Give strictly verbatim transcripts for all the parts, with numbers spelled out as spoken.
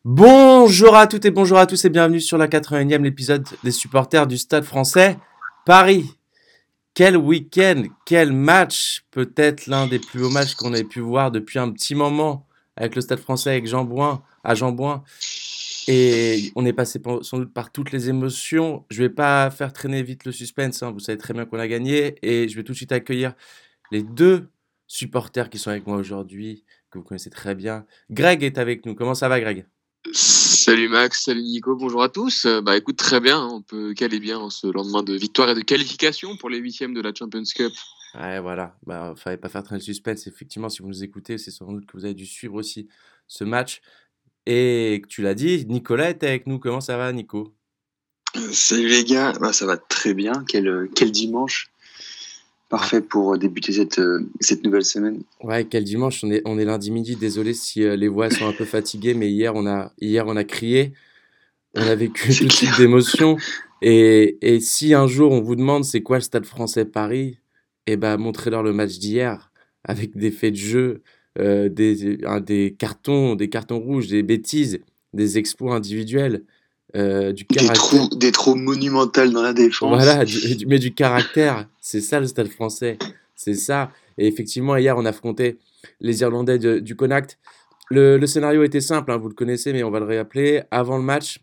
Bonjour à toutes et bonjour à tous et bienvenue sur la quatre-vingtième épisode des supporters du Stade Français Paris. Quel week-end, quel match, peut-être l'un des plus beaux matchs qu'on ait pu voir depuis un petit moment avec le Stade Français, avec Jean Bouin, à Jean Bouin. Et on est passé par- sans doute par toutes les émotions. Je vais pas faire traîner vite le suspense, hein, vous savez très bien qu'on a gagné. Et je vais tout de suite accueillir les deux supporters qui sont avec moi aujourd'hui, que vous connaissez très bien. Greg est avec nous. Comment ça va, Greg? Salut Max, salut Nico, bonjour à tous. Euh, Bah écoute, très bien, hein, on peut caler bien en ce lendemain de victoire et de qualification pour les huitièmes de la Champions Cup. Ouais, voilà. Bah, fallait pas faire traîner le suspense. Effectivement, si vous nous écoutez, c'est sans doute que vous avez dû suivre aussi ce match. Et que tu l'as dit, Nicolas était avec nous. Comment ça va, Nico? Euh, Salut les gars, bah, ça va très bien. Quel, euh, quel dimanche Ouais, parfait pour euh, débuter cette, euh, cette nouvelle semaine. ouais, quel dimanche. On est, on est lundi midi. Désolé si euh, les voix sont un peu fatiguées, mais hier, on a, hier, on a crié. On a vécu C'est tout type clair. d'émotions. Et, et si un jour on vous demande c'est quoi le Stade Français Paris, eh ben montrez-leur le match d'hier avec des faits de jeu, euh, des, un- des cartons, des cartons rouges, des bêtises, des exploits individuels, euh, du Des caractère. trous, des trous monumentaux dans la défense. Voilà, du, du- mais du caractère. C'est ça le Stade Français. C'est ça. Et effectivement, hier on affrontait les Irlandais de- du Connacht. Le, le scénario était simple, hein, vous le connaissez, mais on va le réappeler. Avant le match,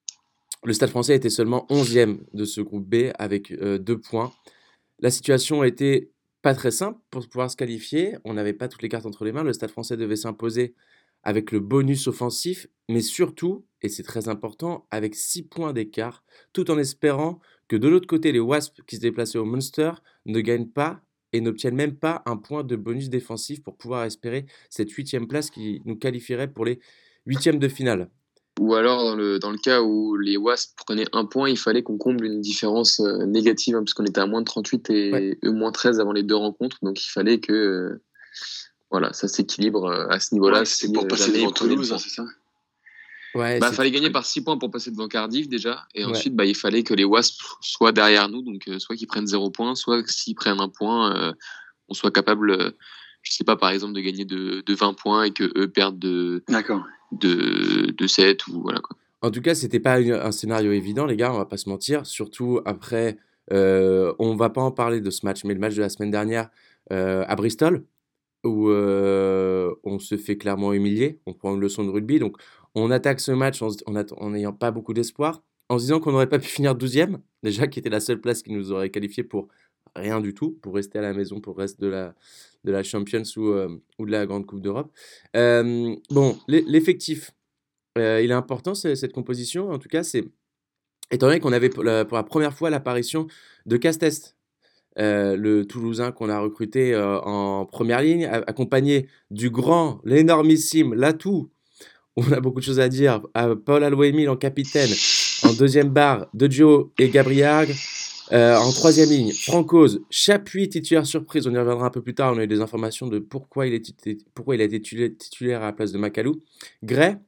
le Stade Français était seulement onzième de ce groupe B avec euh, deux points. La situation était pas très simple pour pouvoir se qualifier. On n'avait pas toutes les cartes entre les mains. Le Stade Français devait s'imposer avec le bonus offensif, mais surtout, et c'est très important, avec six points d'écart, tout en espérant que de l'autre côté, les Wasps qui se déplaçaient au Munster ne gagnent pas et n'obtiennent même pas un point de bonus défensif pour pouvoir espérer cette huitième place qui nous qualifierait pour les huitièmes de finale. Ou alors dans le, dans le cas où les Wasps prenaient un point, il fallait qu'on comble une différence euh, négative, hein, puisqu'on était à moins de trente-huit Ouais, et eux moins treize avant les deux rencontres, donc il fallait que euh, voilà, ça s'équilibre euh, à ce niveau-là Ouais, c'était si pour euh, passer jamais ils devant prenaient le Toulouse, hein, point. c'est ça? ouais, Bah, c'est fallait gagner par six points pour passer devant Cardiff déjà, et ouais. ensuite bah, il fallait que les Wasps soient derrière nous, donc euh, soit qu'ils prennent zéro point, soit que s'ils prennent un point, euh, on soit capable, euh, je sais pas, par exemple, de gagner de, de vingt points et que eux perdent de, D'accord. de, de sept ou voilà quoi. En tout cas, c'était pas une- un scénario évident, les gars, on va pas se mentir. Surtout après, euh, on va pas en parler de ce match, mais le match de la semaine dernière euh, à Bristol, où euh, on se fait clairement humilier, on prend une leçon de rugby. Donc, on attaque ce match en, se- en atta- en n'ayant pas beaucoup d'espoir, en se disant qu'on n'aurait pas pu finir douzième, déjà, qui était la seule place qui nous aurait qualifié pour rien du tout, pour rester à la maison pour le reste de la, de la Champions ou, euh, ou de la Grande Coupe d'Europe. Euh, bon, l'e- l'effectif. Euh, il est important ce- cette composition, en tout cas, c'est étant donné qu'on avait pour la, pour la première fois l'apparition de Castest, euh, le Toulousain qu'on a recruté euh, en première ligne, a- accompagné du grand, l'énormissime, l'atout. On a beaucoup de choses à dire. À Paul Alouemil en capitaine, en deuxième barre, De Gio et Gabriag. Euh, en troisième ligne, Francoz, Chapuis, titulaire surprise. On y reviendra un peu plus tard. On a eu des informations de pourquoi il, est titu- pourquoi il a été titula- titulaire à la place de Macalou. Gray,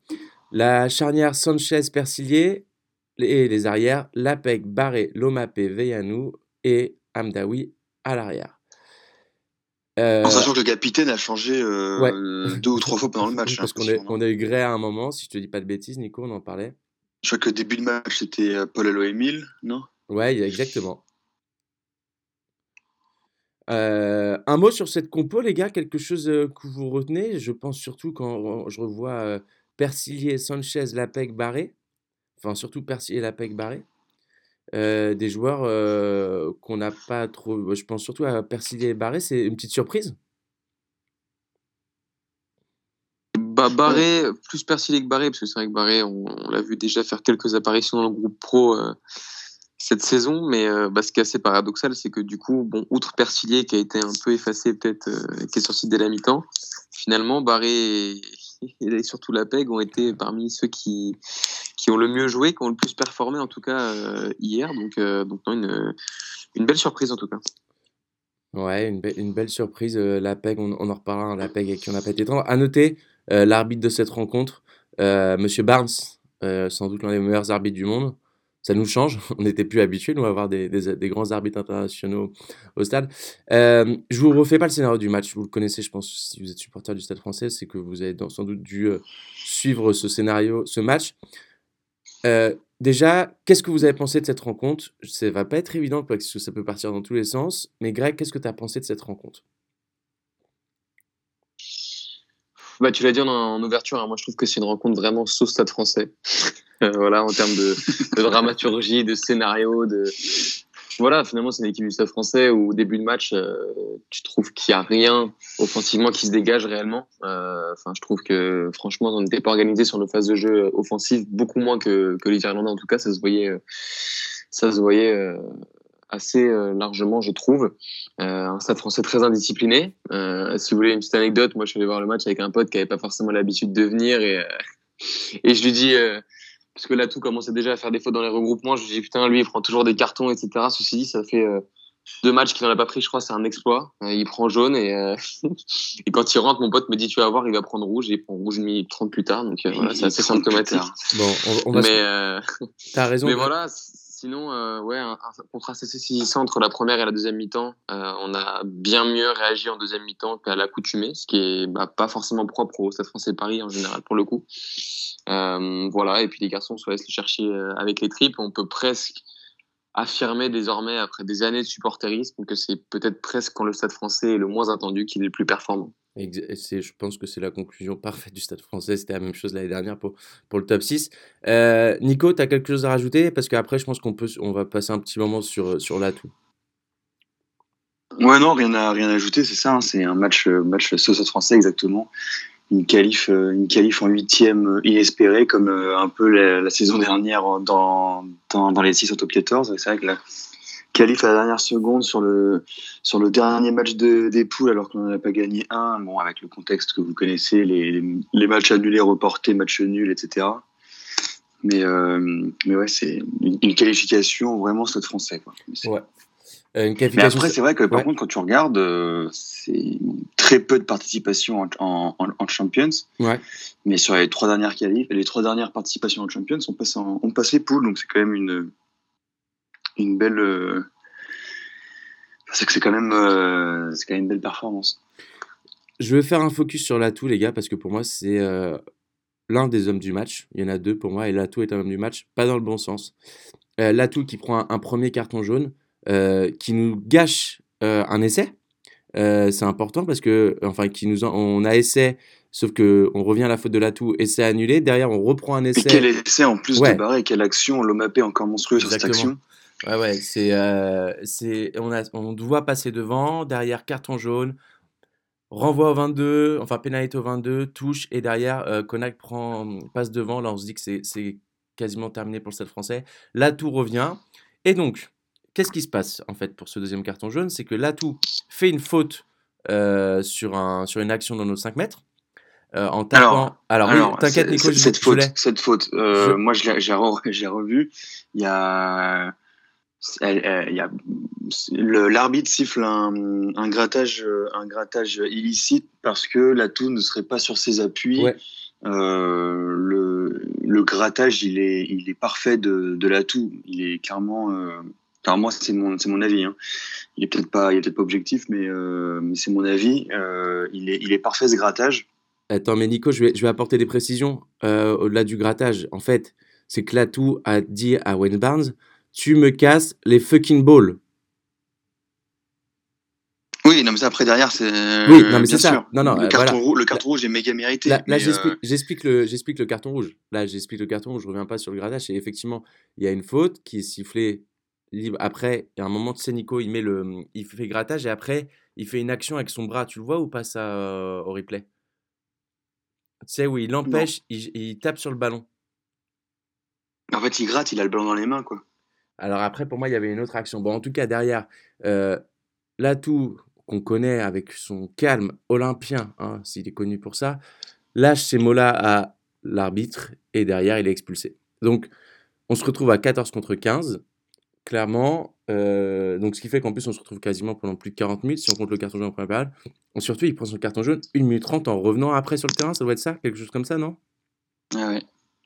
la charnière Sanchez-Persilier et les arrières, Lapec, Barré, Lomapé, Veyanou et Hamdaoui à l'arrière. En Euh, sachant que le capitaine a changé ouais, euh, deux ou trois fois pendant le oui, match, j'ai parce qu'on a, l'impression, on non? a eu Gray à un moment, si je te dis pas de bêtises, Nico, on en parlait. Je crois que le début de match, c'était euh, Paul Allo-Émile, non? Ouais, il y a- exactement. Euh, un mot sur cette compo, les gars, quelque chose euh, que vous retenez? Je pense surtout quand je revois euh, Persilier, Sanchez, Lapec, Barré. Enfin, surtout Persilier, Lapec, Barré. Euh, des joueurs euh, qu'on n'a pas trop. Je pense surtout à Persilier et Barré, c'est une petite surprise. Bah, Ouais. Barré, plus Persillé que Barré, parce que c'est vrai que Barré, on, on l'a vu déjà faire quelques apparitions dans le groupe pro euh, cette saison, mais euh, bah, ce qui est assez paradoxal, c'est que du coup, bon, outre Persillé qui a été un peu effacé peut-être, euh, qui est sorti dès la mi-temps, finalement, Barré et, et surtout Lapeg ont été parmi ceux qui, qui ont le mieux joué, qui ont le plus performé en tout cas euh, hier, donc, euh, donc non, une, une belle surprise en tout cas. Ouais, une, be- une belle surprise. Euh, la P E G, on, on en reparlera, hein, la P E G avec qui on n'a pas été tendre. À noter, euh, l'arbitre de cette rencontre, euh, Monsieur Barnes, euh, sans doute l'un des meilleurs arbitres du monde. Ça nous change, on n'était plus habitués, nous, à avoir des, des- des grands arbitres internationaux au stade. Euh, je vous refais pas le scénario du match, vous le connaissez, je pense, si vous êtes supporter du Stade français, c'est que vous avez dans- sans doute dû euh, suivre ce scénario, ce match. Euh, déjà, qu'est-ce que vous avez pensé de cette rencontre? Ça va pas être évident parce que ça peut partir dans tous les sens, mais Greg, qu'est-ce que tu as pensé de cette rencontre? Bah, tu l'as dit en, en ouverture, hein, moi je trouve que c'est une rencontre vraiment sauce Stade français. Euh, voilà, en termes de, de dramaturgie, de scénario, de voilà, finalement c'est une équipe du Stade français où au début de match, euh, tu trouves qu'il y a rien offensivement qui se dégage réellement. Euh, Enfin, je trouve que franchement, on n'était pas organisé sur nos phases de jeu offensives, beaucoup moins que que les Irlandais en tout cas, ça se voyait, euh, ça se voyait. Euh, assez euh, largement, je trouve. Euh, un Stade français très indiscipliné. Euh, si vous voulez une petite anecdote, moi je suis allé voir le match avec un pote qui avait pas forcément l'habitude de venir et, euh, et je lui dis, euh, parce que là tout commençait déjà à faire des fautes dans les regroupements, je lui dis putain, lui il prend toujours des cartons, et cetera. Ceci dit, ça fait euh, deux matchs qu'il n'en a pas pris, je crois, c'est un exploit. Euh, il prend jaune et, euh, et quand il rentre, mon pote me dit tu vas voir, il va prendre rouge et il prend rouge mis trente plus tard. Donc euh, voilà, c'est assez symptomatique. Bon, on, on va se- Mais euh, T'as raison, mais Greg. voilà, c- sinon, euh, ouais, un, un contraste assez saisissant entre la première et la deuxième mi-temps. Euh, on a bien mieux réagi en deuxième mi-temps qu'à l'accoutumée, ce qui est bah, pas forcément propre au Stade français Paris en général pour le coup. Euh, voilà, et puis les garçons se laissent le chercher euh, avec les tripes. On peut presque affirmer désormais, après des années de supporterisme, que c'est peut-être presque quand le Stade français est le moins attendu qu'il est le plus performant. Exa- et c'est- Je pense que c'est la conclusion parfaite du Stade français. C'était la même chose l'année dernière pour, pour le top six. Euh, Nico, tu as quelque chose à rajouter? Parce qu'après, je pense qu'on peut, on va passer un petit moment sur, sur l'atout. Ouais, non, rien à, rien à ajouter, c'est ça. Hein, c'est un match, euh, match sauce français, exactement. Une qualif, euh, une qualif en huitième euh, inespérée, comme euh, un peu la, la saison dernière en- dans, dans, dans les six au top quatorze. C'est vrai que la qualif à la dernière seconde sur le, sur le dernier match de, des poules, alors qu'on n'en a pas gagné un, bon, avec le contexte que vous connaissez, les, les, les matchs annulés, reportés, matchs nuls, et cetera. Mais, euh, mais ouais, c'est une, une qualification vraiment stade français, quoi. C'est- Ouais. Euh, une Mais qualification. après, c'est vrai que par Ouais. contre, quand tu regardes, euh, c'est très peu de participation en, en, en, en Champions. Ouais. Mais sur les trois dernières qualifs, les trois dernières participations en Champions, on passe, en, on passe les poules, donc c'est quand même une, une belle. Euh, c'est que c'est quand même, euh, c'est quand même une belle performance. Je vais faire un focus sur l'atout, les gars, parce que pour moi, c'est euh, l'un des hommes du match. Il y en a deux pour moi, et l'atout est un homme du match, pas dans le bon sens. Euh, l'atout qui prend un, un premier carton jaune, euh, qui nous gâche euh, un essai. Euh, c'est important parce que, enfin, qui nous en- on a essai, sauf que on revient à la faute de l'atout, essai annulé. Derrière, on reprend un Puis quel essai. essai en plus Ouais. de Barré, quelle action, Lomapé encore monstrueux sur cette Exactement. action. Ouais, ouais, c'est, euh, c'est, on a, on doit passer devant, derrière carton jaune, renvoi au vingt-deux, enfin pénalité au vingt-deux, touche, et derrière, euh, Konak prend, passe devant. Là, on se dit que c'est, c'est quasiment terminé pour le Stade français. L'atout revient. Et donc, qu'est-ce qui se passe en fait pour ce deuxième carton jaune? C'est que l'atout fait une faute euh, sur, un, sur une action dans nos cinq mètres. Euh, en tapant. Alors, Alors, oui, alors t'inquiète, c'est- Nico, c'est- je, cette je faute, l'ai. cette faute, euh, Je- moi je l'ai, j'ai, re- j'ai revu. Il y a, elle- elle- il y a le- l'arbitre siffle un, un grattage, euh, un grattage illicite parce que l'atout ne serait pas sur ses appuis. Ouais. Euh, le, le grattage, il est, il est parfait de, de l'atout. Il est clairement, euh, alors moi c'est mon, c'est mon avis. Hein. Il est peut-être pas, il est peut-être pas objectif, mais, euh, mais c'est mon avis. Euh, il est, il est parfait ce grattage. Attends, mais Nico, je vais, je vais apporter des précisions euh, au-delà du grattage. En fait, c'est que l'atout a dit à Wayne Barnes, tu me casses les fucking balls. Oui, non mais ça après derrière c'est. Oui, non, mais bien c'est ça. sûr. Non, non, le euh, carton voilà. rouge, le carton rouge est méga mérité. Là, là mais, j'explique, euh, j'explique le, j'explique le carton rouge. Là, j'explique le carton rouge. Je reviens pas sur le grattage. Et effectivement, il y a une faute qui est sifflée libre. Après, il y a un moment, tu sais, Nico, il met le, il fait grattage et après, il fait une action avec son bras. Tu le vois ou pas ça euh, au replay? Tu sais, où il l'empêche, il, il tape sur le ballon. En fait, il gratte, il a le ballon dans les mains, quoi. Alors après, pour moi, il y avait une autre action. Bon, en tout cas, derrière, euh, l'atout qu'on connaît avec son calme olympien, hein, s'il est connu pour ça, lâche ces mots-là à l'arbitre et derrière, il est expulsé. Donc, on se retrouve à quatorze contre quinze, clairement. Euh, donc, ce qui fait qu'en plus, on se retrouve quasiment pendant plus de quarante minutes si on compte le carton jaune en première période. Et surtout, il prend son carton jaune une minute trente en revenant après sur le terrain. Ça doit être ça, quelque chose comme ça, non? Ah ouais.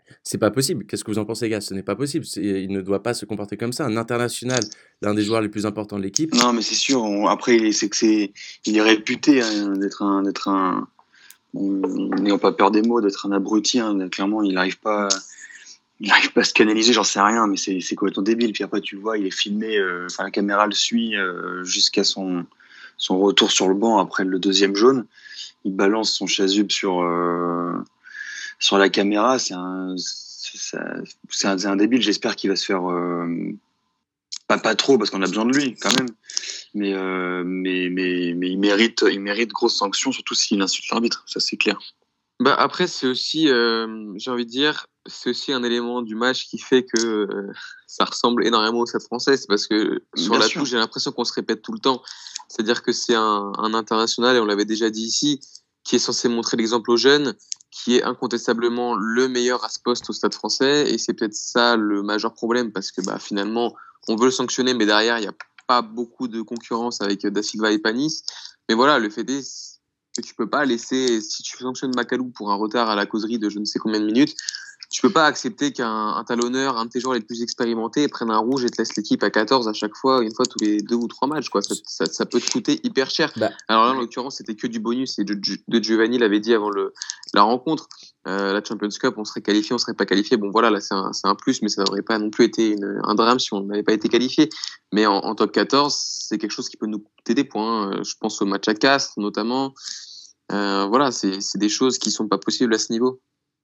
C'est pas possible. Qu'est-ce que vous en pensez, gars? Ce n'est pas possible. C'est- Il ne doit pas se comporter comme ça. Un international, l'un des joueurs les plus importants de l'équipe. Non, mais c'est sûr. on- après, il est- c'est que c'est, il est réputé hein, d'être un, d'être un, on- n'ayons pas peur des mots, d'être un abruti. Hein. Clairement, il n'arrive pas, il n'arrive pas à se canaliser. J'en sais rien, mais c'est, c'est complètement débile. Puis après, tu le vois, il est filmé. euh, Enfin, la caméra le suit euh, jusqu'à son, son retour sur le banc après le deuxième jaune. Il balance son chasuble sur, euh, sur la caméra. C'est un, c'est, ça- c'est un, c'est un débile. J'espère qu'il va se faire. euh, Pas, pas trop parce qu'on a besoin de lui quand même, mais euh, mais mais mais il mérite il mérite grosse sanction surtout s'il insulte l'arbitre, ça c'est clair. Bah après, c'est aussi, euh, j'ai envie de dire, c'est aussi un élément du match qui fait que euh, ça ressemble énormément au Stade Français. C'est parce que sur Bien la sûr. touche, j'ai l'impression qu'on se répète tout le temps. C'est-à-dire que c'est un, un international, et on l'avait déjà dit ici, qui est censé montrer l'exemple aux jeunes, qui est incontestablement le meilleur à ce poste au Stade Français. Et c'est peut-être ça le majeur problème, parce que bah, finalement, on veut le sanctionner, mais derrière, il n'y a pas beaucoup de concurrence avec Da Silva et Panis. Mais voilà, le fait est que tu peux pas laisser, si tu sanctionnes Macalou pour un retard à la causerie de je ne sais combien de minutes, tu peux pas accepter qu'un un talonneur, un de tes joueurs les plus expérimentés, prenne un rouge et te laisse l'équipe à quatorze à chaque fois, une fois tous les deux ou trois matchs, quoi. Ça, ça, ça peut te coûter hyper cher. Bah, Alors là, en l'occurrence, c'était que du bonus, et de, de Giovanni l'avait dit avant le, la rencontre. Euh, la Champions Cup, on serait qualifié, on serait pas qualifié. Bon, voilà, là, c'est un, c'est un plus, mais ça n'aurait pas non plus été une, un drame si on n'avait pas été qualifié. Mais en, en top quatorze, c'est quelque chose qui peut nous coûter des points. Euh, je pense au match à Castres, notamment. Euh, voilà, c'est, c'est des choses qui sont pas possibles à ce niveau.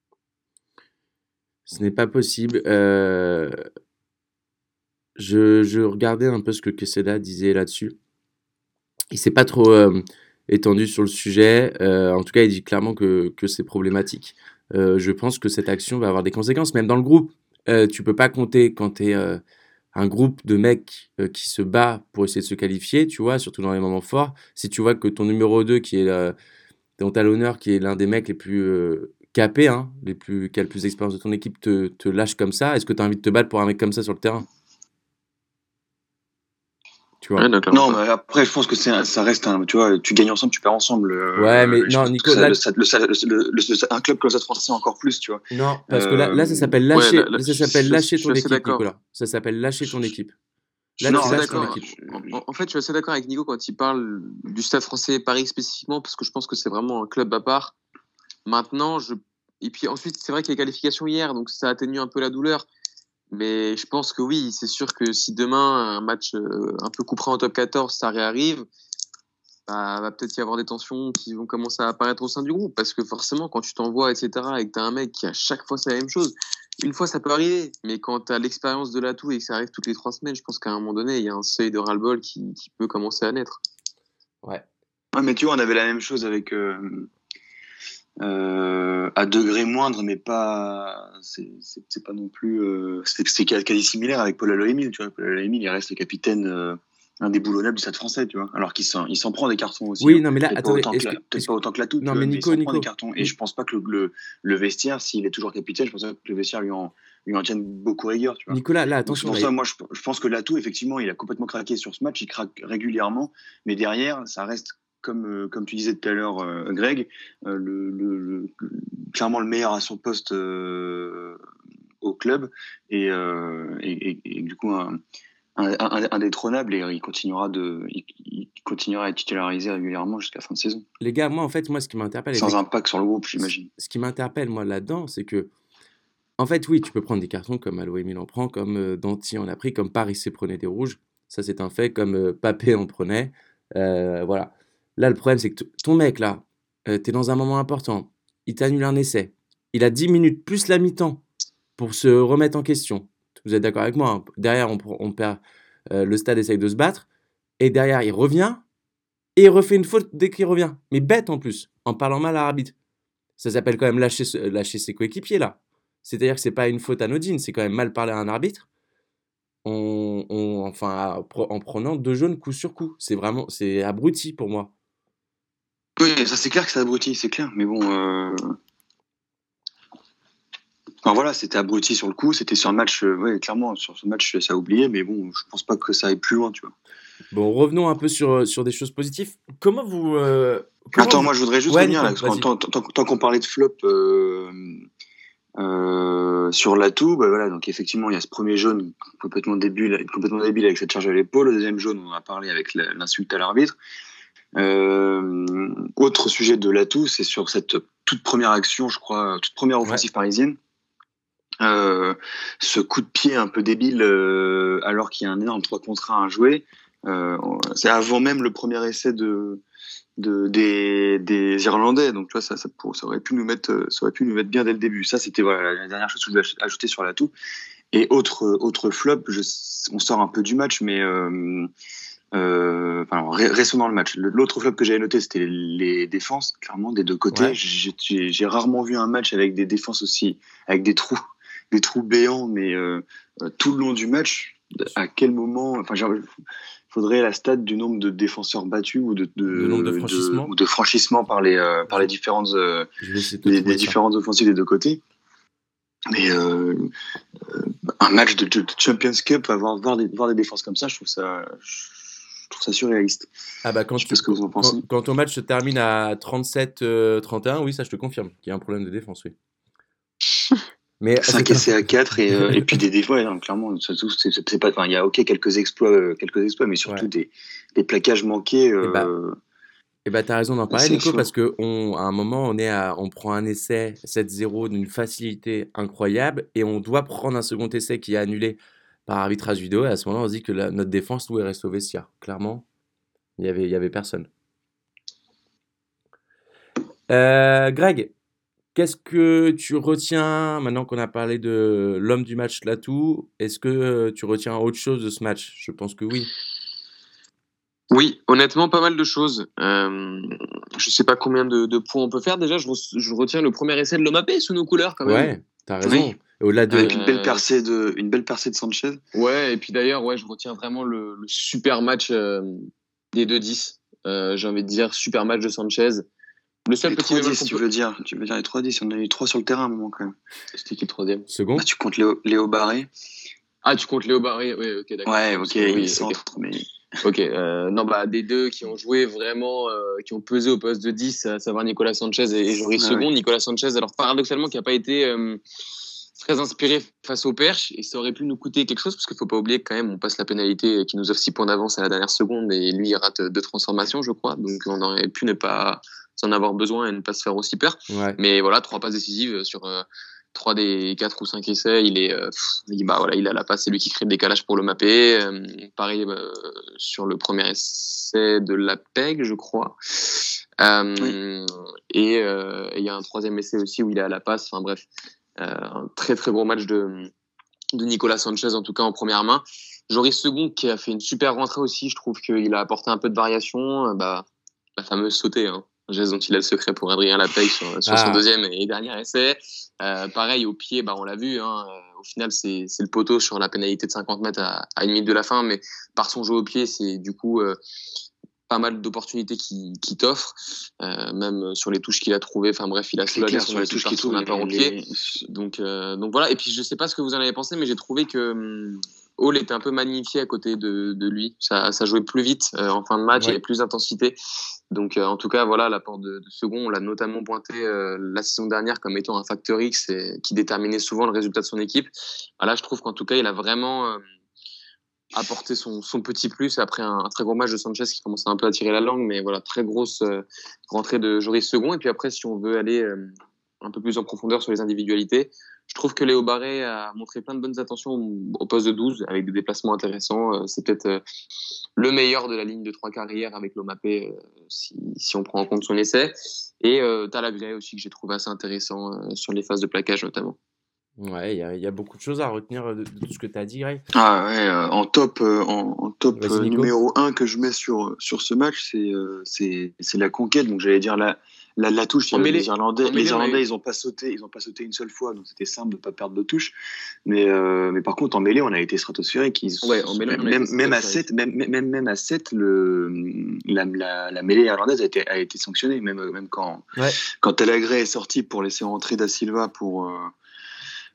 ce n'est pas possible. Euh, je, je regardais un peu ce que Queseda disait là-dessus. Il s'est pas trop euh, étendu sur le sujet. Euh, en tout cas, il dit clairement que, que c'est problématique. Euh, je pense que cette action va avoir des conséquences, même dans le groupe. Euh, tu peux pas compter quand tu es un groupe de mecs euh, qui se bat pour essayer de se qualifier, tu vois, surtout dans les moments forts. Si tu vois que ton numéro deux, qui est euh, ton talonneur, qui est l'un des mecs les plus euh, capés, hein, les plus, qui a le plus d'expérience de ton équipe, te, te lâche comme ça, est-ce que tu as envie de te battre pour un mec comme ça sur le terrain? Tu vois? Ouais, d'accord. Non, mais après je pense que c'est un- ça reste un, tu vois, tu gagnes ensemble, tu perds ensemble. euh, Ouais, mais je non, pense que Nico, ça- là, le, Stade- le, Stade- le- le- le- un club comme le Stade Français encore plus, tu vois. non, parce que là, là ça Euh, s'appelle Ouais, lâcher, là, là, là, ça je, s'appelle je- lâcher je suis ton assez équipe, d'accord. Nicolas. Ça s'appelle lâcher ton équipe. Je Là, suis Non, tu assez lâches ton d'accord. équipe. En, en- en fait, je suis assez d'accord avec Nico quand il parle du Stade Français Paris spécifiquement, parce que je pense que c'est vraiment un club à part. Maintenant, je et puis ensuite, c'est vrai qu'il y a les qualifications hier, donc ça atténue un peu la douleur. Mais je pense que oui, c'est sûr que si demain un match euh, un peu couperé en top quatorze, ça réarrive, bah, va peut-être y avoir des tensions qui vont commencer à apparaître au sein du groupe. Parce que forcément, quand tu t'envoies, et cetera, et que tu as un mec qui à chaque fois c'est la même chose, une fois ça peut arriver. Mais quand tu as l'expérience de l'atout et que ça arrive toutes les trois semaines, je pense qu'à un moment donné, il y a un seuil de ras-le-bol qui, qui peut commencer à naître. Ouais. ouais, mais tu vois, on avait la même chose avec euh, euh, à degré moindre, mais pas, c'est c'est- c'est pas non plus, euh, c'est c'est quasi similaire avec Paul Aloémil, tu vois. Paul Aloémil, il reste le capitaine euh, indéboulonnable du Stade Français, tu vois. Alors qu'il s'en, il s'en prend des cartons aussi. Oui, hein. non, mais là, Peut-être pas attendez, autant que, est-ce la- que, peut-être est-ce pas que- autant que la toute, non, tu vois, mais mais il Nico, s'en prend des Nico, cartons. Et Ni- je pense pas que le, le, le vestiaire, s'il est toujours capitaine, je pense pas que le vestiaire lui en, lui en tienne beaucoup rigueur, tu vois. Nicolas, là, Donc c'est attention, pour là, ça, moi, je, je pense que l'atout, effectivement, il a complètement craqué sur ce match, il craque régulièrement, mais derrière, ça reste, comme, euh, comme tu disais tout à l'heure, euh, Greg, euh, le, le, le- clairement le meilleur à son poste euh, au club, et, euh, et, et, et du coup, un, un, un- indétrônable, et il continuera, de, il, il continuera à être titularisé régulièrement jusqu'à la fin de saison, les gars, moi, en fait, moi, ce qui m'interpelle, sans effectivement, impact sur le groupe, j'imagine. ce qui m'interpelle, moi, là-dedans, c'est que, en fait, oui, tu peux prendre des cartons comme Aloémil en prend, comme euh, Danty en a pris, comme Paris prenait des rouges. Ça, c'est un fait, comme euh, Papé en prenait. Euh, voilà. Là, le problème, c'est que t- ton mec, là, euh, t'es dans un moment important. Il t'annule un essai. Il a dix minutes plus la mi-temps pour se remettre en question. Vous êtes d'accord avec moi, hein? Derrière, on, pr- on perd. euh, le stade essaye de se battre. Et derrière, il revient. Et il refait une faute dès qu'il revient. Mais bête en plus, en parlant mal à l'arbitre. Ça s'appelle quand même lâcher, ce- lâcher ses coéquipiers, là. C'est-à-dire que c'est pas une faute anodine, c'est quand même mal parler à un arbitre. On, on- enfin, en prenant deux jaunes coup sur coup. C'est vraiment, c'est abruti pour moi. Oui, ça c'est clair que c'est abruti, c'est clair, mais bon. Euh... Enfin, voilà, c'était abruti sur le coup, c'était sur un match, euh, ouais, clairement, sur ce match, ça a oublié, mais bon, je pense pas que ça aille plus loin, tu vois. Bon, revenons un peu sur, sur des choses positives. Comment vous. euh, comment Attends, vous- moi je voudrais juste Ouais, revenir Nico, là, parce que vas-y. tant, tant- tant qu'on parlait de flop, euh, Euh, sur l'atout, bah voilà, donc effectivement, il y a ce premier jaune complètement débile, complètement débile avec cette charge à l'épaule. Le deuxième jaune, on en a parlé avec la- l'insulte à l'arbitre. Euh, autre sujet de l'atout, c'est sur cette toute première action, je crois, toute première offensive Ouais. parisienne. Euh, ce coup de pied un peu débile, euh, alors qu'il y a un énorme trois contre un à jouer. Euh, c'est avant même le premier essai de, de des, des Irlandais, donc tu vois, ça, ça, pour- ça aurait pu nous mettre, euh, ça aurait pu nous mettre bien dès le début. Ça, c'était voilà la dernière chose que je voulais aj- ajouter sur l'atout. Et autre autre flop, je, on sort un peu du match, mais euh, euh, enfin, re- restons dans le match. Le- L'autre flop que j'avais noté, c'était les défenses, clairement des deux côtés. Ouais. J'ai j'ai- j'ai rarement vu un match avec des défenses aussi, avec des trous, des trous béants, mais euh, euh, tout le long du match. À quel moment, enfin, genre, faudrait la stat du nombre de défenseurs battus ou de, Le nombre de de, de, franchissements. ou de franchissements par les, euh, par Je, les différentes, euh, je vais essayer de te les, trouver les ça. différentes offensives des deux côtés. Mais euh, euh, un match de, de, de Champions Cup, avoir voir des, voir des défenses comme ça, je trouve ça, je trouve ça surréaliste. Ah bah quand, Je sais pas tu, ce que vous en quand, pensez. quand ton match se termine à trente-sept à trente et un, oui, ça je te confirme qu'il y a un problème de défense, oui. Mais cinq c'est un... essais à quatre et, euh, et puis des défauts, ouais, clairement, surtout, c'est, c'est pas, enfin, il y a ok quelques exploits, euh, quelques exploits, mais surtout Ouais. des, des plaquages manqués. Et bah, Euh, et bah t'as raison d'en parler, assez Nico, affolants. parce que on, à un moment, on est à, on prend un essai sept zéro d'une facilité incroyable et on doit prendre un second essai qui est annulé par arbitrage vidéo. Et à ce moment-là, on se dit que la- notre défense, nous, elle reste au vestiaire. Clairement, il y avait, il y avait personne. Euh, Greg, qu'est-ce que tu retiens maintenant qu'on a parlé de l'homme du match Latou? Est-ce que euh, tu retiens autre chose de ce match? Je pense que oui. Oui, honnêtement, pas mal de choses. Euh, je sais pas combien de, de points on peut faire. Déjà, je, re- je retiens le premier essai de Lomapé sous nos couleurs, quand même. Ouais, t'as Oui, raison. Et au-delà de, avec une belle Euh, percée de, une belle percée de Sanchez. ouais, et puis d'ailleurs, ouais, je retiens vraiment le, le super match euh, des deux dix. Euh, j'ai envie de dire super match de Sanchez. Le seul Les petit trois bémol dix, qu'on tu peut. veux dire, tu veux dire les trois dix, on a eu trois sur le terrain à un moment quand même. C'était qui le troisième? Bah, second. tu comptes Léo, Léo Barré. Ah, tu comptes Léo Barré? Oui, ok, d'accord. Ouais, Parce ok, que il oui, ok. centre, mais Ok, euh, non, bah, des deux qui ont joué vraiment, euh, qui ont pesé au poste de dix, à savoir Nicolas Sanchez et, et Joris ouais, Second. ouais. Nicolas Sanchez, alors paradoxalement, qui n'a pas été euh, très inspiré face au Perche, et ça aurait pu nous coûter quelque chose, parce qu'il faut pas oublier que quand même, on passe la pénalité qui nous offre six points d'avance à la dernière seconde, et lui, il rate deux transformations, je crois, donc on aurait pu ne pas s'en avoir besoin et ne pas se faire aussi peur. Ouais. Mais voilà, trois passes décisives sur euh, trois des quatre ou cinq essais, il est, euh, pff, il, bah voilà, il a la passe, c'est lui qui crée le décalage pour le mapper. Euh, pareil euh, sur le premier essai de la P E G, je crois. Euh, Oui. Et euh, et il y a un troisième essai aussi où il est à la passe. Enfin bref, euh, un très très gros match de de Nicolas Sanchez, en tout cas en première main. Joris Second qui a fait une super rentrée aussi, je trouve qu'il a apporté un peu de variation. Euh, Bah, la fameuse sautée, hein. Geste dont il a le secret pour Adrien Lapey sur, sur son Ah, deuxième et dernier essai. Euh, pareil, au pied, bah, on l'a vu, hein, euh, au final, c'est, c'est le poteau sur la pénalité de cinquante mètres à, à une minute de la fin, mais par son jeu au pied, c'est du coup euh, pas mal d'opportunités qu'il qui t'offre, euh, même sur les touches qu'il a trouvées. Enfin bref, il a C'est soulagé clair, son sur les équipe touches par qu'il son trouve, apport au les, pied. les... Donc, euh, donc voilà. Et puis je sais pas ce que vous en avez pensé, mais j'ai trouvé que hum, Hall était un peu magnifié à côté de, de lui. Ça, ça jouait plus vite euh, en fin de match, il y ouais. avait plus d'intensité. Donc euh, en tout cas, voilà, l'apport de, de Second, on l'a notamment pointé euh, la saison dernière comme étant un facteur X et, qui déterminait souvent le résultat de son équipe. Ah, là, je trouve qu'en tout cas, il a vraiment euh, apporté son, son petit plus après un, un très gros match de Sanchez qui commençait un peu à tirer la langue, mais voilà, très grosse euh, rentrée de Joris Second. Et puis après, si on veut aller euh, un peu plus en profondeur sur les individualités, je trouve que Léo Barré a montré plein de bonnes attentions au, au poste de douze avec des déplacements intéressants. Euh, c'est peut-être euh, le meilleur de la ligne de trois carrières avec Lomapé, euh, si, si on prend en compte son essai. Et euh, Talagré aussi, que j'ai trouvé assez intéressant euh, sur les phases de plaquage notamment. Ouais, il y a, il y a beaucoup de choses à retenir de, de tout ce que tu as dit, Greg. Ah ouais, euh, en top, euh, en, en top Vas-y, euh, Nico. numéro un que je mets sur sur ce match, c'est euh, c'est c'est la conquête. Donc j'allais dire la la, la touche. En Les mêlée, Irlandais, en mêlée, les on a Irlandais, eu. ils ont pas sauté, ils ont pas sauté une seule fois, donc c'était simple de pas perdre de touche. Mais euh, mais par contre en mêlée, on a été stratosphérique. Ils, Ouais, en mêlée, on a même été même à stratosphérique. sept, même même même à sept, le la, la la mêlée irlandaise a été a été sanctionnée. Même même quand Ouais. quand Talagré est sorti pour laisser rentrer Da Silva pour euh,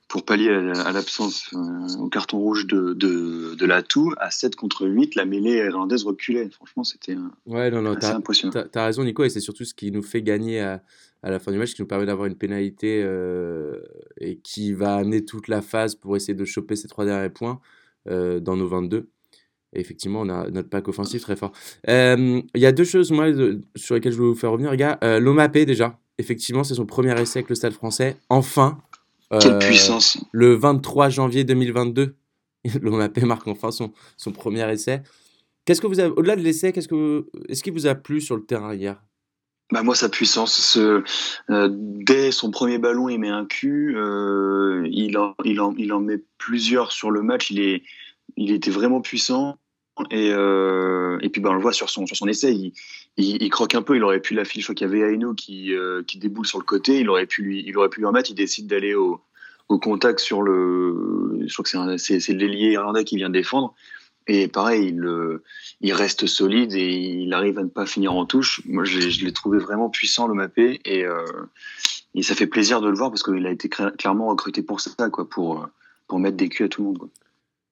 pour pallier à, à l'absence euh, au carton rouge de, de, de Latou, à sept contre huit, la mêlée irlandaise reculait. Franchement, c'était euh, Ouais, non, non, assez t'as, impressionnant. t'as, t'as raison, Nico, et c'est surtout ce qui nous fait gagner à, à la fin du match, qui nous permet d'avoir une pénalité euh, et qui va amener toute la phase pour essayer de choper ces trois derniers points euh, dans nos vingt-deux. Et effectivement, on a notre pack offensif très fort. Euh, Il y a deux choses, moi, de- sur lesquelles je voulais vous faire revenir, les gars. Euh, Lomapé, déjà. Effectivement, c'est son premier essai avec le Stade français. Enfin, Quelle euh, puissance! le vingt-trois janvier deux mille vingt-deux, Lomapé marque enfin son, son premier essai. Qu'est-ce que vous avez, au-delà de l'essai, qu'est-ce que vous- est-ce qui vous a plu sur le terrain hier? Bah moi, sa puissance, ce, euh, dès son premier ballon, il met un cul. Euh, il, en, il, en, il en met plusieurs sur le match. Il, est, il était vraiment puissant. Et, euh, et puis bah, on le voit sur son, sur son essai, il, il, il croque un peu. Il aurait pu l'afficher. Je crois qu'il y avait Aino qui, euh, qui déboule sur le côté. Il aurait pu lui, il aurait pu lui en mettre. Il décide d'aller au, au contact sur le. Je crois que c'est, un, c'est, c'est l'ailier irlandais qui vient défendre. Et pareil, il, euh, il reste solide et il arrive à ne pas finir en touche. Moi, je, l'ai- je l'ai trouvé vraiment puissant, le Mbappé, et, euh, et ça fait plaisir de le voir parce qu'il a été cla- clairement recruté pour ça, quoi, pour, euh, pour mettre des culs à tout le monde, quoi.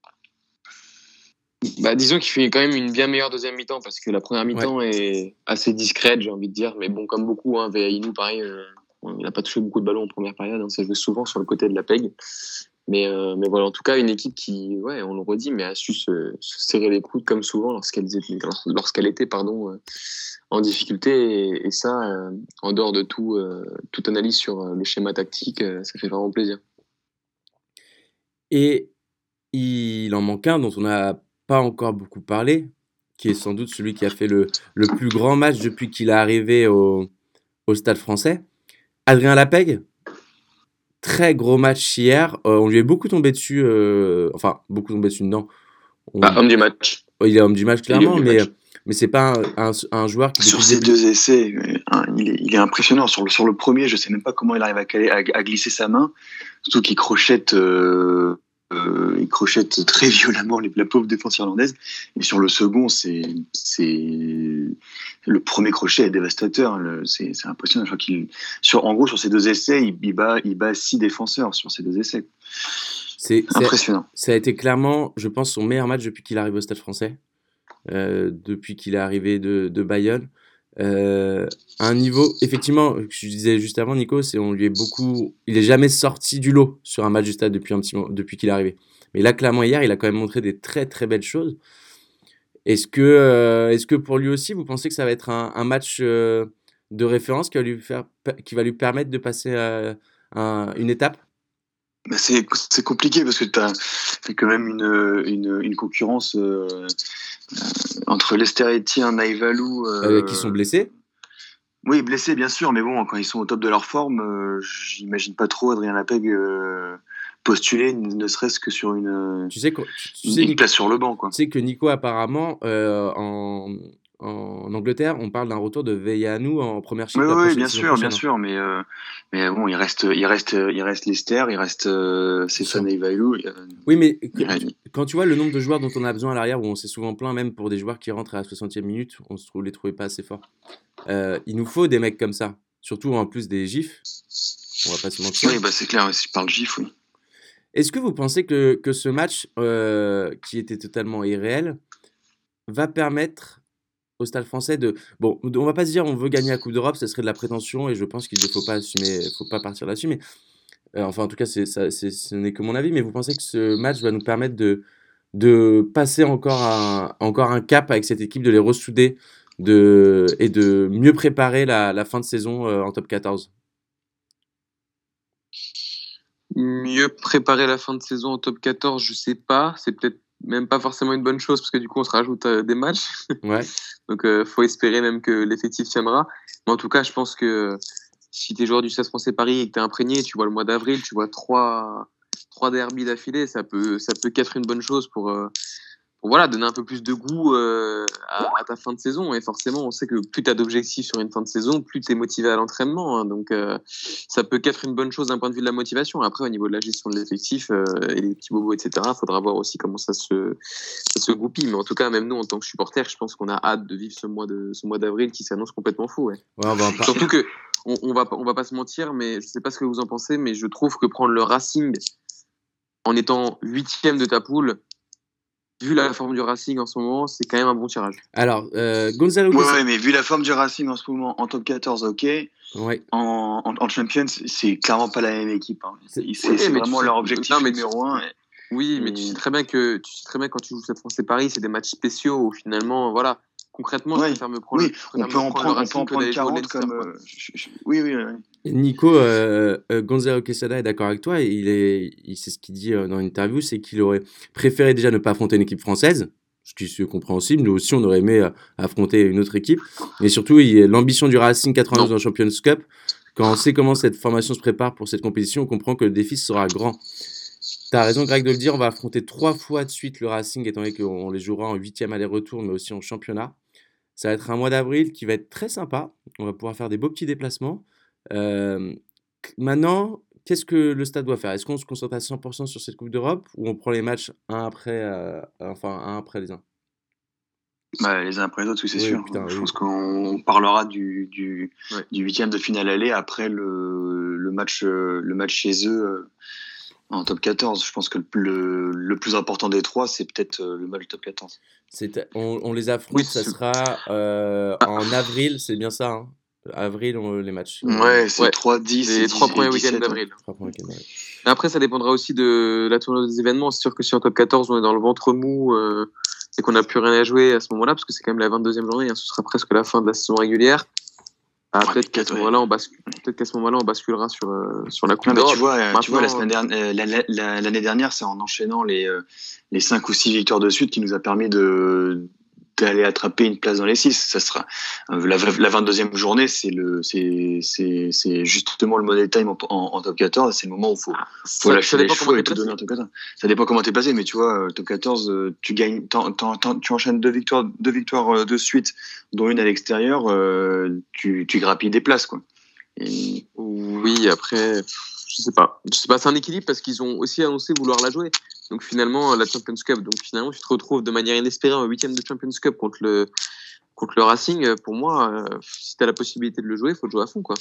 Bah, disons qu'il fait quand même une bien meilleure deuxième mi-temps parce que la première Ouais. mi-temps est assez discrète, j'ai envie de dire. Mais bon, comme beaucoup, hein, Veainu, pareil, euh, il n'a pas touché beaucoup de ballons en première période. Hein, ça jouait souvent sur le côté de la peg. Mais, euh, mais voilà, en tout cas, une équipe qui, ouais, on le redit, mais a su se, se serrer les coudes comme souvent lorsqu'elle était, lorsqu'elle était pardon, euh, en difficulté. Et, et ça, euh, en dehors de tout, euh, toute analyse sur euh, le schéma tactique, euh, ça fait vraiment plaisir. Et il en manque un dont on n'a pas encore beaucoup parlé, qui est sans doute celui qui a fait le, le plus grand match depuis qu'il est arrivé au, au Stade français. Adrien Lapègue, très gros match hier. Euh, on lui est beaucoup tombé dessus. euh, enfin, beaucoup tombé dessus, non. On- Bah, homme du match. il est homme du match, Il est homme clairement, du mais, match. mais c'est pas un, un, un joueur qui, Sur depuis ces le début- deux essais, euh, hein, il, est, il est impressionnant. Sur le, sur le premier, je sais même pas comment il arrive à, caler, à, à glisser sa main, surtout qu'il crochette, euh, euh, il crochette très violemment les, la pauvre défense irlandaise. Et sur le second, c'est, c'est le premier crochet est dévastateur. Le, c'est, c'est impressionnant. Je crois qu'il, sur, en gros, sur ces deux essais, il, il bat, il bat six défenseurs sur ces deux essais. c'est, c'est- Impressionnant. ça a été clairement, je pense, son meilleur match depuis qu'il arrive au Stade français, euh, depuis qu'il est arrivé de, de Bayonne. Euh, un niveau, effectivement, je disais juste avant, Nico, c'est on lui est beaucoup, il est jamais sorti du lot sur un match du Stade depuis un petit moment, depuis qu'il est arrivé. Mais là, clairement, hier, il a quand même montré des très très belles choses. Est-ce que, euh, est-ce que pour lui aussi, vous pensez que ça va être un, un match euh, de référence qui va lui faire, qui va lui permettre de passer euh, un- une étape? Bah, c'est, c'est compliqué parce que tu as quand même une, une, une concurrence euh, euh, entre Lester Etienne, Naïvalou. Euh, qui sont blessés? Oui, blessés bien sûr, mais bon, quand ils sont au top de leur forme, euh, j'imagine pas trop Adrien Lapègue euh, postuler, ne ne serait-ce que sur une, Tu sais, quoi- tu, tu une, sais, une Nico, place sur le banc, quoi. tu sais que Nico, apparemment, euh, en, en Angleterre, on parle d'un retour de Veillanu en première chip Oui, la oui, prochaine bien saison sûr, bien prochaine. hein. sûr, mais euh, mais bon, il reste, il reste, il reste Lester, il reste euh, Stéphane sûr. Naïvalou. euh, Oui, mais il reste- quand tu vois le nombre de joueurs dont on a besoin à l'arrière, où on s'est souvent plaint, même pour des joueurs qui rentrent à la soixantième minute, on se trouve, les trouvait pas assez forts. Euh, il nous faut des mecs comme ça, surtout en plus des gifs, on va pas se mentir. Oui, bah c'est clair, si je parle gif, oui. Est-ce que vous pensez que, que ce match, euh, qui était totalement irréel, va permettre au Stade français de... Bon, on va pas se dire on veut gagner la Coupe d'Europe, ça serait de la prétention, et je pense qu'il ne faut pas assumer, faut pas partir là-dessus, mais euh, enfin en tout cas, c'est, ça, c'est, ce n'est que mon avis, mais vous pensez que ce match va nous permettre de, de passer encore un, encore un cap avec cette équipe, de les ressouder de, et de mieux préparer la, la fin de saison euh, en top quatorze? Mieux préparer la fin de saison en top quatorze, je sais pas. C'est peut-être même pas forcément une bonne chose parce que du coup, on se rajoute euh, des matchs. Ouais. Donc, euh, faut espérer même que l'effectif tiendra. Mais en tout cas, je pense que si t'es joueur du Stade Français Paris et que t'es imprégné, tu vois le mois d'avril, tu vois trois, trois derbys d'affilée, ça peut, ça peut qu'être une bonne chose pour, euh, pour voilà, donner un peu plus de goût euh, à, à ta fin de saison. Et forcément, on sait que plus tu as d'objectifs sur une fin de saison, plus tu es motivé à l'entraînement. Hein. Donc, euh, ça peut qu'être une bonne chose d'un point de vue de la motivation. Après, au niveau de la gestion de l'effectif euh, et les petits bobos, et cetera, il faudra voir aussi comment ça se, ça se goupille. Mais en tout cas, même nous, en tant que supporters, je pense qu'on a hâte de vivre ce mois, de, ce mois d'avril qui s'annonce complètement fou. Ouais. Ouais, on va en par- Surtout que, on, on, va, on va pas se mentir, mais je sais pas ce que vous en pensez, mais je trouve que prendre le Racing en étant huitième de ta poule, vu la forme du Racing en ce moment, c'est quand même un bon tirage. Alors, euh, Gonzalo Ouais, Quesada... ouais, mais vu la forme du Racing en ce moment, en top quatorze, ok. Ouais. En, en, en Champions, c'est clairement pas la même équipe. Hein. C'est, c'est, oui, c'est mais vraiment sais, leur objectif non, mais numéro tu, un. Oui, et... mais tu sais très bien que tu sais très bien quand tu joues Stade Français Paris, c'est des matchs spéciaux où finalement, voilà, concrètement, ouais. je préfère me prendre, oui, je on peut en prendre, on peut en prendre quarante comme. Euh, je, je, oui, oui, oui. Nico, euh, euh, Gonzalo Quesada est d'accord avec toi. Et il est, il, c'est ce qu'il dit euh, dans l'interview, c'est qu'il aurait préféré déjà ne pas affronter une équipe française, ce qui est compréhensible. Nous aussi, on aurait aimé euh, affronter une autre équipe. Et surtout, il, l'ambition du Racing quatre-vingt-douze en Champions Cup. Quand on sait comment cette formation se prépare pour cette compétition, on comprend que le défi sera grand. T'as raison, Greg, de le dire. On va affronter trois fois de suite le Racing, étant donné qu'on les jouera en huitième aller-retour, mais aussi en championnat. Ça va être un mois d'avril qui va être très sympa. On va pouvoir faire des beaux petits déplacements. Euh, maintenant, qu'est-ce que le Stade doit faire? Est-ce qu'on se concentre à cent pour cent sur cette Coupe d'Europe ou on prend les matchs un après, euh, enfin un après les uns? Bah, les uns après les autres, oui, c'est oui, sûr. Putain, Je oui. pense qu'on parlera du, du, ouais. du huitième de finale aller après le, le, match, le match chez eux en top quatorze. Je pense que le, le plus important des trois, c'est peut-être le match top quatorze. C'est, on, on les affronte, Oui, ça c'est... sera euh, en avril, c'est bien ça, hein? Avril, on, les matchs. Ouais, on... c'est ouais. trois dix. Les trois premiers week-ends d'avril. Après, ça dépendra aussi de la tournure des événements. C'est sûr que si en top quatorze, on est dans le ventre mou euh, et qu'on n'a plus rien à jouer à ce moment-là, parce que c'est quand même la vingt-deuxième journée, hein, ce sera presque la fin de la saison régulière. Ah, ouais, peut-être, qu'à ce moment-là, on bascule, peut-être qu'à ce moment-là, on basculera sur, euh, sur la Coupe d'Europe. Tu vois, Maintenant, tu vois la semaine dernière, euh, la, la, la, l'année dernière, c'est en enchaînant les, euh, les cinq ou six victoires de suite qui nous a permis de, d'aller attraper une place dans les six. Ça sera, euh, la, la vingt-deuxième journée, c'est, le, c'est, c'est, c'est justement le money time en, en, en top quatorze. C'est le moment où il faut, faut lâcher les chevaux et tout donner en top quatorze. Ça dépend comment t'es placé, mais tu vois, top quatorze, tu gagnes, t'en, t'en, t'en, tu enchaînes deux victoires, deux victoires de suite, dont une à l'extérieur, euh, tu, tu grappilles des places, quoi. Et... Oui, après, je sais pas. Je sais pas, c'est un équilibre parce qu'ils ont aussi annoncé vouloir la jouer. Donc finalement, la Champions Cup. Donc finalement, tu te retrouves de manière inespérée en huitième de Champions Cup contre le, contre le Racing. Pour moi, euh, si tu as la possibilité de le jouer, il faut le jouer à fond, quoi.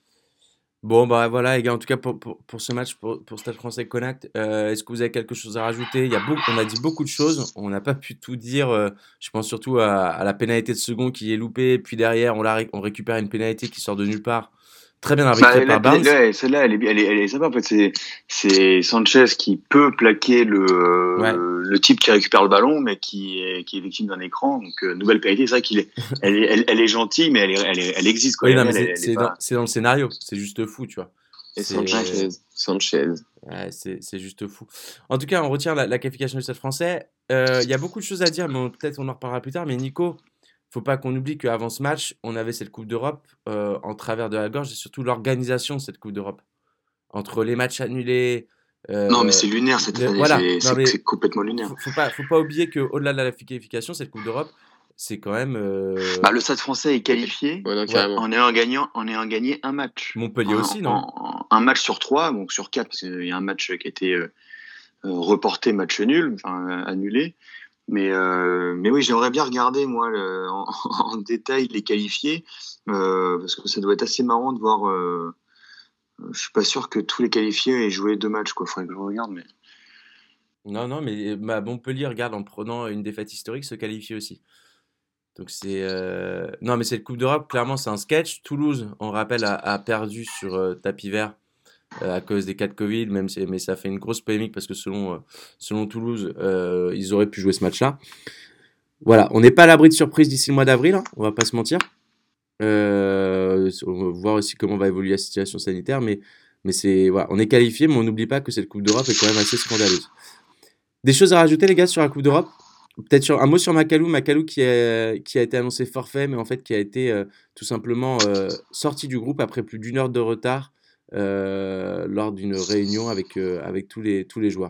Bon, bah voilà, les gars, en tout cas, pour, pour, pour ce match, pour, pour Stade Français Connacht, euh, est-ce que vous avez quelque chose à rajouter? Il y a beaucoup, on a dit beaucoup de choses, on n'a pas pu tout dire. Euh, je pense surtout à, à la pénalité de second qui est loupée, puis derrière, on, la, on récupère une pénalité qui sort de nulle part. Très bien arbitré bah, par Barnes. Là, celle-là, elle est, elle est, elle est sympa. En fait, c'est, c'est Sanchez qui peut plaquer le, ouais. le, le type qui récupère le ballon, mais qui est, qui est victime d'un écran. Donc, euh, nouvelle pénalité. C'est vrai qu'il est, elle est, elle, elle est gentille, mais elle, est, elle, est, elle existe, quoi. Oui, non, mais elle, c'est, elle, c'est, elle dans, pas... c'est dans le scénario. C'est juste fou, tu vois. Et c'est... Sanchez. Sanchez. Ouais, c'est, c'est juste fou. En tout cas, on retient la, la qualification du Stade Français. Il euh, y a beaucoup de choses à dire, mais on, peut-être on en reparlera plus tard. Mais Nico, faut pas qu'on oublie qu'avant ce match, on avait cette Coupe d'Europe euh, en travers de la gorge et surtout l'organisation de cette Coupe d'Europe. Entre les matchs annulés. Euh, non, mais c'est lunaire cette année. Voilà. C'est, non, c'est, c'est complètement lunaire. Faut, faut pas, faut pas oublier qu'au-delà de la qualification, cette Coupe d'Europe, c'est quand même. Euh... Bah, le Stade Français est qualifié ouais, non, en ayant gagné, en ayant gagné un match. Montpellier en, aussi, non en, Un match sur trois, donc sur quatre, parce qu'il y a un match qui a été euh, reporté, match nul, enfin annulé. Mais, euh, mais oui, j'aimerais bien regarder, moi, le, en, en détail les qualifiés, euh, parce que ça doit être assez marrant de voir. Euh, je suis pas sûr que tous les qualifiés aient joué deux matchs, quoi. Faudrait que je regarde, mais. Non, non, mais bah, Montpellier, regarde, en prenant une défaite historique, se qualifie aussi. Donc c'est. Euh... Non, mais cette Coupe d'Europe, clairement, c'est un sketch. Toulouse, on rappelle, a, a perdu sur euh, tapis vert. Euh, à cause des cas de Covid, même si, mais ça fait une grosse polémique parce que selon, euh, selon Toulouse, euh, ils auraient pu jouer ce match-là. Voilà, on n'est pas à l'abri de surprise d'ici le mois d'avril, hein, on va pas se mentir. Euh, on va voir aussi comment va évoluer la situation sanitaire, mais, mais c'est, voilà, on est qualifié, mais on n'oublie pas que cette Coupe d'Europe est quand même assez scandaleuse. Des choses à rajouter, les gars, sur la Coupe d'Europe? Peut-être sur, un mot sur Macalou, Macalou qui, est, qui a été annoncé forfait, mais en fait qui a été euh, tout simplement euh, sorti du groupe après plus d'une heure de retard. Euh, lors d'une réunion avec, euh, avec tous, les, tous les joueurs.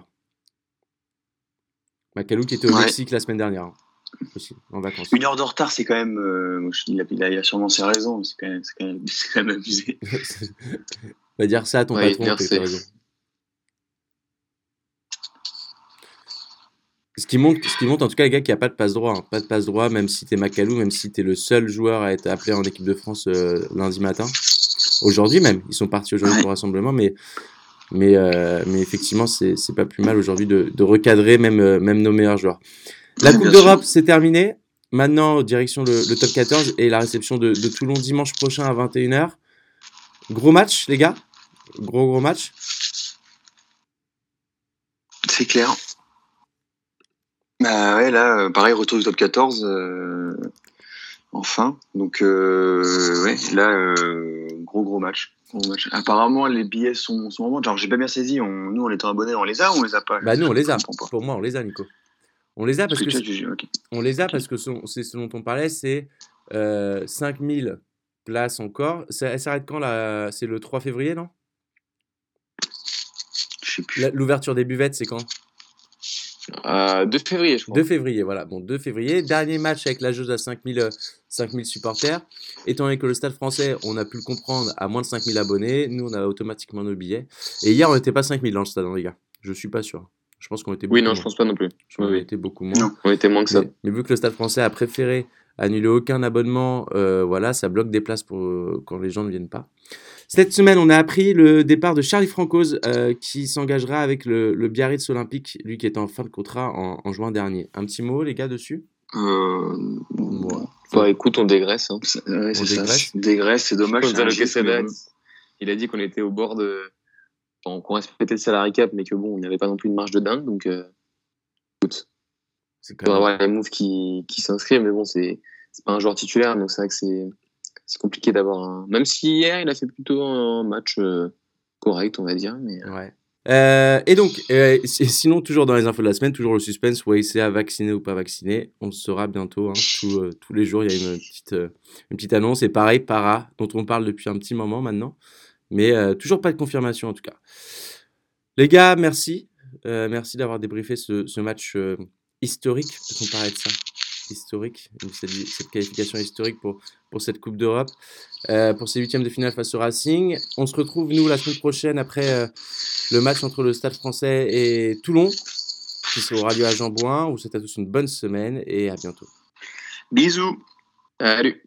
Macalou qui était au ouais. Mexique la semaine dernière, hein, aussi, en vacances. Une heure de retard, c'est quand même. Euh, il, a, il, a, il a sûrement ses raisons, mais c'est quand même, c'est quand même, c'est quand même abusé. On va dire ça à ton ouais, patron, t'as raison. Ce qui, montre, ce qui montre en tout cas, les gars, qu'il n'y a pas de passe droit. Hein. Pas de passe droit, même si t'es Macalou, même si t'es le seul joueur à être appelé en équipe de France euh, lundi matin. Aujourd'hui même, ils sont partis aujourd'hui ouais. pour le rassemblement, mais Mais, euh, mais effectivement, c'est, c'est pas plus mal aujourd'hui de, de recadrer même, euh, même nos meilleurs joueurs. La Oui, Coupe bien d'Europe, sûr. c'est terminé. Maintenant, direction le, le top quatorze et la réception de, de Toulon dimanche prochain à vingt et une heures. Gros match, les gars. Gros, gros match. C'est clair. Bah ouais, là, euh, pareil, retour du top quatorze. euh, Enfin. Donc, euh, ouais, là, euh, gros, gros match. Gros match. Apparemment, les billets sont, sont en vente. Genre, j'ai pas bien saisi. On, nous, on est abonnés, on les a ou on les a pas? Bah, nous, on les Je a. comprends pas. Pour moi, on les a, Nico. On les a Parce parce que que tu c'est- vois, tu- ok. on les a Ok. parce que son- c'est ce dont on parlait, c'est euh, cinq mille places encore. Ça, elle s'arrête quand là? C'est le trois février, non? Je sais plus. La- L'ouverture des buvettes, c'est quand? Euh, deux février, je crois. deux février, voilà. Bon, deux février. Dernier match avec la jauge à cinq mille, euh, cinq mille supporters. Étant donné que le Stade français, on a pu le comprendre, à moins de cinq mille abonnés, nous, on a automatiquement nos billets. Et hier, on n'était pas cinq mille dans le stade, hein, les gars. Je suis pas sûr. Je pense qu'on était beaucoup Oui, non, je moins. pense pas non plus. Je pense Oui, qu'on oui. était beaucoup moins. Non. On était moins que ça. Mais, mais vu que le Stade français a préféré annuler aucun abonnement, euh, voilà, ça bloque des places pour euh, quand les gens ne viennent pas. Cette semaine, on a appris le départ de Charlie Francoz euh, qui s'engagera avec le, le Biarritz Olympique, lui qui est en fin de contrat en, en juin dernier. Un petit mot, les gars, dessus? Euh, Bon, Bah écoute, on dégraisse. Hein. c'est- ouais, c'est On ça. dégraisse. Dégraisse, c'est dommage. c'est un Gonzalo geste, mais Quesada, bon. il a dit qu'on était au bord de. Enfin, qu'on respectait le salary cap, mais que bon, il n'y avait pas non plus une marge de dingue. Donc, euh, c'est il quand faudra même... voir les moves qui, qui s'inscrivent. Mais bon, c'est c'est pas un joueur titulaire, donc c'est vrai que c'est c'est compliqué d'avoir un. Même si hier, il a fait plutôt un match euh, correct, on va dire. Mais euh, Ouais. Euh, et donc, euh, si- sinon, toujours dans les infos de la semaine, toujours le suspense, Y C A vacciné ou pas vacciné, on le saura bientôt. Hein. Tout, euh, tous les jours, il y a une petite, euh, une petite annonce. Et pareil, Para, dont on parle depuis un petit moment maintenant. Mais euh, toujours pas de confirmation en tout cas. Les gars, merci. Euh, merci d'avoir débriefé ce, ce match euh, historique. Peut-on parler de ça? Historique. Donc, Cette, cette qualification historique pour, pour cette Coupe d'Europe. Euh, pour ces huitièmes de finale face au Racing. On se retrouve, nous, la semaine prochaine après euh, le match entre le Stade français et Toulon, qui aura lieu à Jean-Bouin. On vous souhaite à tous une bonne semaine et à bientôt. Bisous. salut.